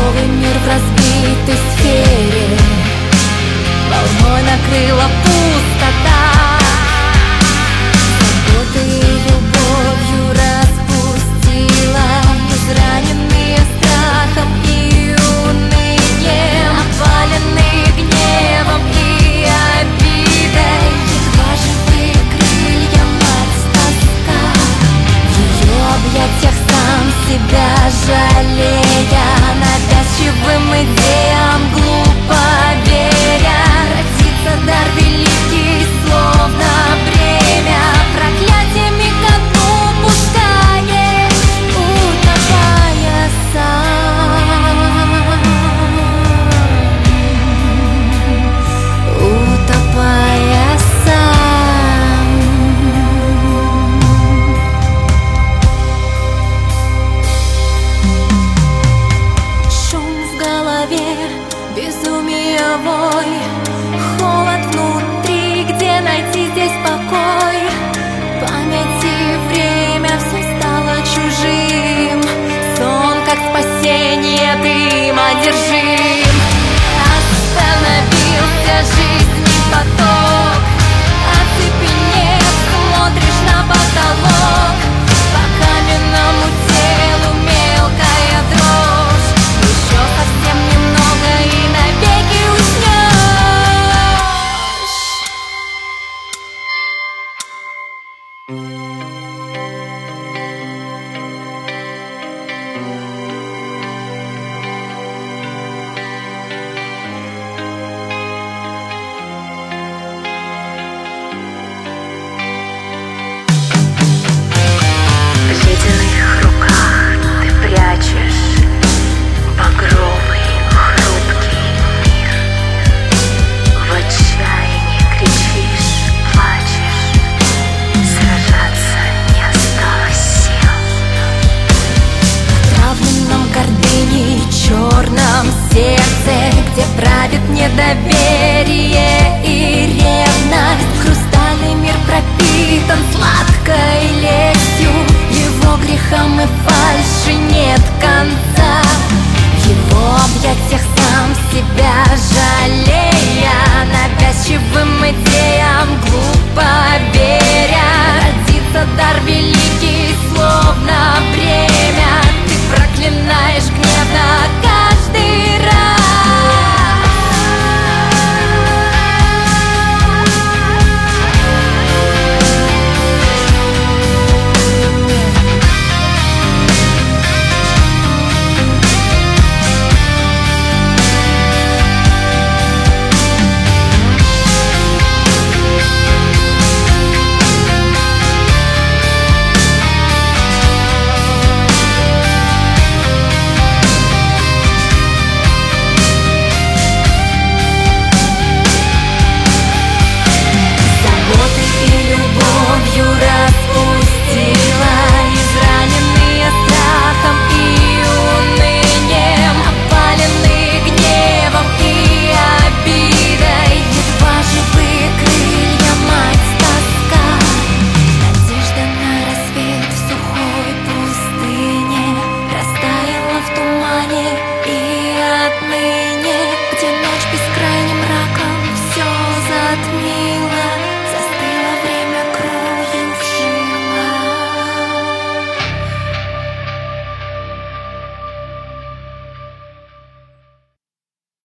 Новый мир в разбитой сфере волной накрыла пустота. Заботой и любовью распустила израненные страхом и унынием, опаленные гневом и обидой. Едва живые крылья мать тоска, в ее объятиях сам себя жалея, навязчивым идеям глупо веря. Родится дар великий, словно бремя, проклятиями ко дну пускаешь, утопая сам, утопая сам. Шум в голове, безумие, вой, холод внутри, где найти здесь покой? Память и время, все стало чужим. Сон, как спасение, дым одержим. Остановился жизненный поток, оцепенев, смотришь на потолок. По каменному телу мелкая дрожь, еще совсем немного и навеки уснешь. В ледяных руках ты прячешь багровый, хрупкий мир. В отчаянии кричишь, плачешь, сражаться не осталось сил. В травленном гордыне черном сердце, где правит недоверие и ревность, хрустальный мир пропитан сладкой лестью, его грехам и фальши нет конца.